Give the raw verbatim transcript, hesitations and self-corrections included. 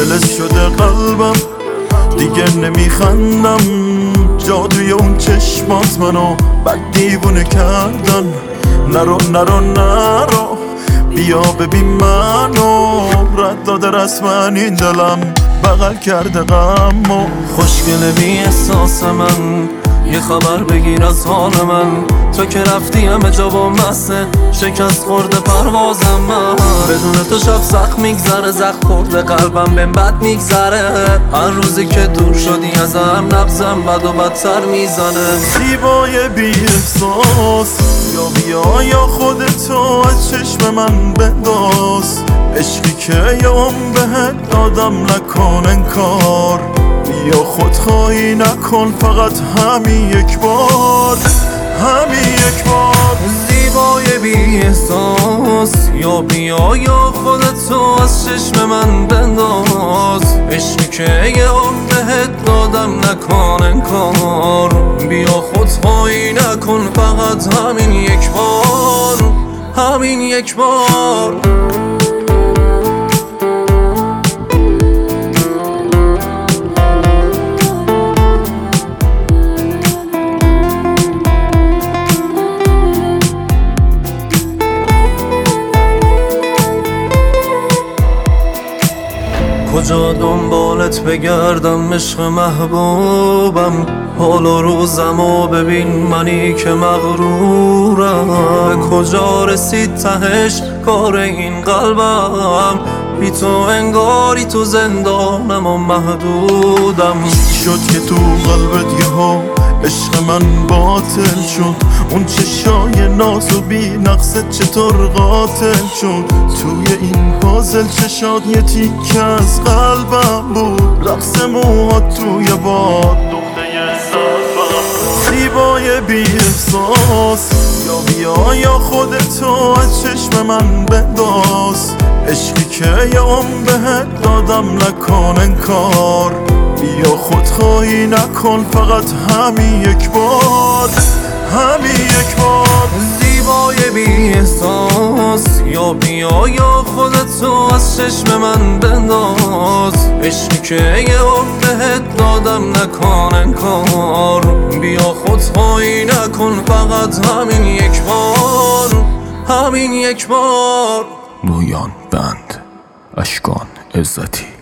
فلز شده قلبم دیگه نمیخندم، جادوی اون چشمات منو بد دیوونه کردن. نرو نرو نرو بیا ببین منو، رد داده رسمن این دلم بغل کرده غمو. خوشگله بی احساس من، یه خبر بگیر از حال من. تو که رفتی همه جا با مسته، شکست خورده پروازم من. بدون تو شب سخت میگذره، زخم خورده قلبم بهم بد میگذره. هر روزی که دور شدی ازم نبضم بد و بدتر میزنه. زیبای بی احساس یا بیا یا خودتو از چشم من بنداز. عشقی که یه عمر بهت دادم نکن انکار، یا خودخواهی نکن فقط همین یک بار، همین یک بار. زیبای بی احساس یا بیا یا خودتو از چشم من بنداز. عشقی که یه عمر بهت دادم نکن انکار، بیا خودخواهی نکن فقط همین یک بار، همین یک بار. کجا دنبالت بگردم عشق محبوبم، حال و روزمو ببین منی که مغرورم. کجا رسید تهش کار این قلبم، بی تو انگاری تو زندانم و محدودم. شد که تو قلبت یهو عشق من باطل شد، اون چشای ناز و بی نقصت چطور قاتل شد. توی این پازل چشات یه تیکه از قلبم بود، رقص موهات توی باد دخته سربم. زیبای بی احساس یا بیا یا خودتو از چشم من بنداز. عشقی که یه عمر بهت دادم نکن انکار، بیا خودخواهی نکن فقط همین یک بار، همین یک بار. زیبای بی احساس یا بیا یا خودتو از چشم من بنداز. عشقی که یه عمر بهت دادم نکن انکار، بیا خودخواهی نکن فقط همین یک بار، همین یک بار. مویان بند اشکان عزتی.